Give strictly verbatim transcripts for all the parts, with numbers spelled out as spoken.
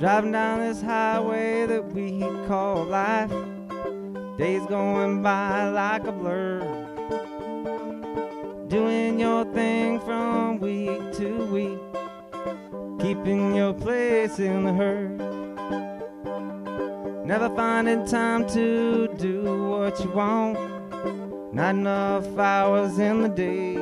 Driving down this highway that we call life, days going by like a blur, doing your thing from week to week, keeping your place in the herd, never finding time to do what you want, not enough hours in the day,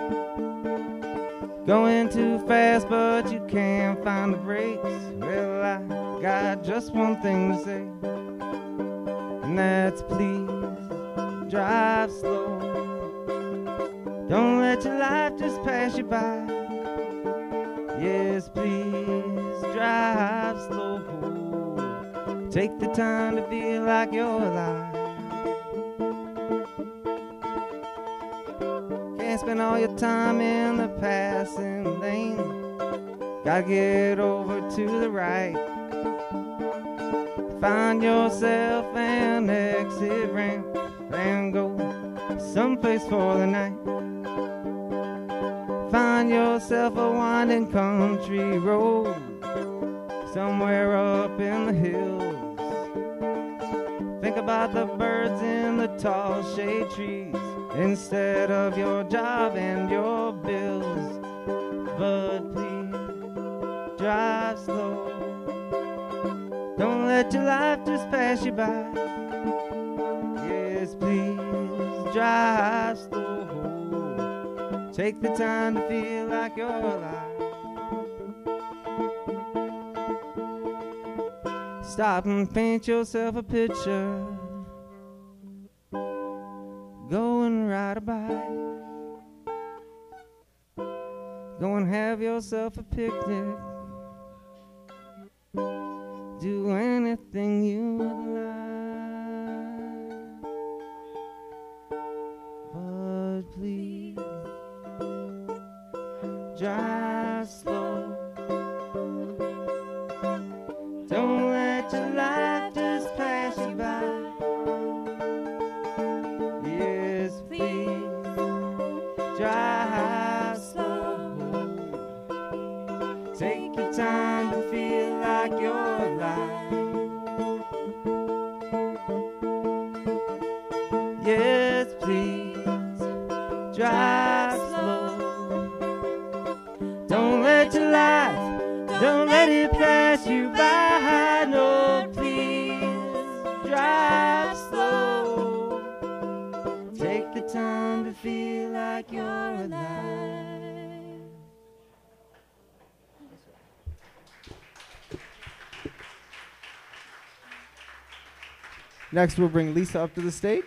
going too fast but you can't find the brakes. Well, I got just one thing to say, and that's please drive slow. Don't let your life just pass you by. Yes, please drive slow. Take the time to feel like you're alive. Can't spend all your time in the passing lane. Gotta get over to the right. Find yourself an exit ramp and go someplace for the night. Find yourself a winding country road somewhere up in the hills. Think about the birds in the tall shade trees instead of your job and your bills. But please drive slow. Don't let your life just pass you by. Yes, please drive slow. Take the time to feel like you're alive. Stop and paint yourself a picture. Go and ride a bike. Go and have yourself a picnic. Do anything you would like. But please drive slow. Don't let your life just pass you by. Yes, please drive slow. Take your time to feel like you're alive. Yes, please drive slow. Don't let your life, don't let it pass you by. No, please drive slow. Take the time to feel like you're alive. Next, we'll bring Lisa up to the stage.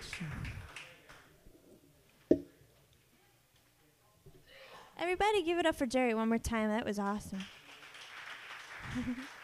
Everybody give it up for Jerry one more time. That was awesome.